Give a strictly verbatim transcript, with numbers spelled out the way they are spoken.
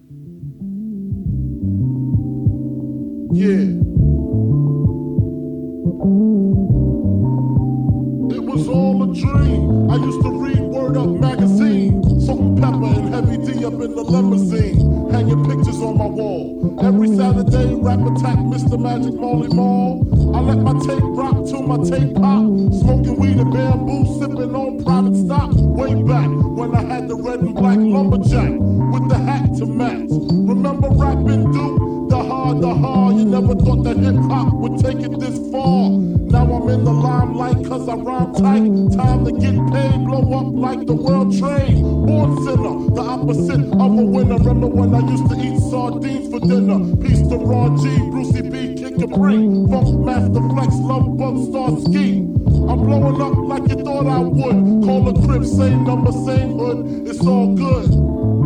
Yeah. It was all a dream. I used to read Word Up magazine. Salt and Pepper and Heavy D up in the limousine. Hanging pictures on my wall. Every Saturday, rap attack Mister Magic Molly Mall. I let my tape rock till my tape pop. Smoking weed and bamboo, sipping on private stock. Way back when I had the red and black lumberjack with the hat to match. Remember rapping Duke? The hard, the hard. You never thought that hip hop would take it this far. Now I'm in the limelight cause I rhyme tight. Time to get paid, blow up like the world trade. Born sinner, the opposite of a winner. Remember when I used to eat sardines for dinner? Peace to Ron G, Brucey B, Kid Capri, Funk Master Flex, Love Bug, Star Ski. I'm blowing up like you thought I would. Call a crib, same number, same hood. It's all good.